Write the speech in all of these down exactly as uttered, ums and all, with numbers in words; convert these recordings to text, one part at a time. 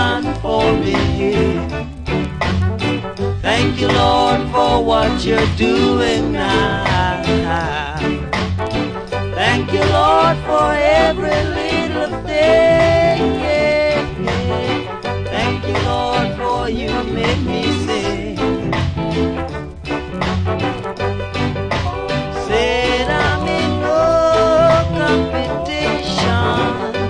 done for me. Thank you, Lord, for what you're doing now. Thank you, Lord, for every little thing. Thank you, Lord, for you make me sing. Said I'm in no competition,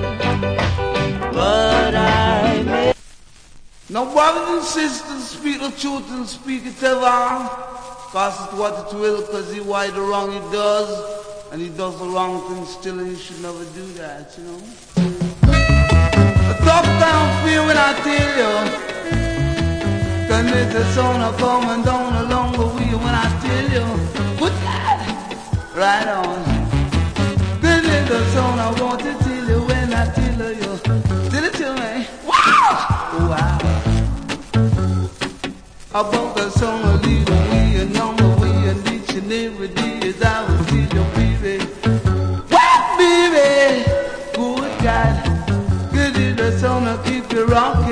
but I may. Now, brothers and sisters, speak the truth and speak it ever. Cause it's what it will, cause he why the wrong he does, and he does the wrong thing still, and you should never do that, you know. A tough down feel when I tell you, cause it's a son of coming down along the way when I tell you, put that right on. Cause it's a son I want to tell you when I tell you, tell it to me, wow, wow. About the song of leading we and on the way and each and every day as I will see your baby. What baby? Good God, good is the song to keep you rocking.